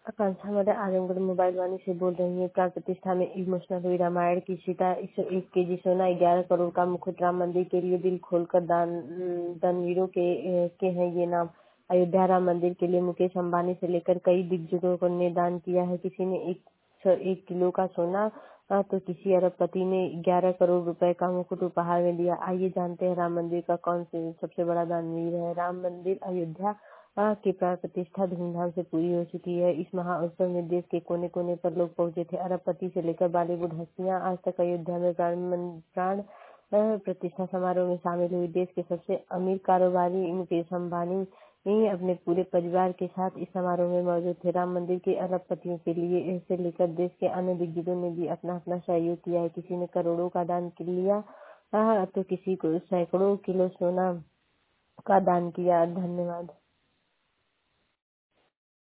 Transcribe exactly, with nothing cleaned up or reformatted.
आकांक्षा Azamgarh mobile वाणी से बोल रही है। प्राण प्रतिष्ठा में इमोशनल हुई रामायण की सीता। एक सौ एक केजी सोना, ग्यारह करोड़ का मुकुट, राम मंदिर के लिए दिल खोलकर दान दानवीरों के के हैं ये नाम। अयोध्या राम मंदिर के लिए मुकेश अंबानी से लेकर कई दिग्गजों ने दान किया है। किसी ने एक सौ एक किलो का सोना तो किसी अरबपति ने ग्यारह करोड़ रुपए का मुकुट उपहार में दिया। आइए जानते हैं राम मंदिर का कौन से सबसे बड़ा दानवीर है। राम मंदिर अयोध्या की प्राण प्रतिष्ठा धूमधाम से पूरी हो चुकी है। इस महाउत्सव में देश के कोने कोने पर लोग पहुंचे थे। अरबपति से लेकर बॉलीवुड हस्तियां आज तक अयोध्या में प्राण प्राण प्रतिष्ठा समारोह में शामिल हुई। देश के सबसे अमीर कारोबारी मुकेश अंबानी अपने पूरे परिवार के साथ इस समारोह में मौजूद थे। राम मंदिर के अरबपतियों के लिए से लेकर देश के अन्य दिग्गजों ने भी अपना अपना सहयोग किया है। किसी ने करोड़ों का दान लिया तो किसी को सैकड़ों किलो सोना का दान किया। धन्यवाद।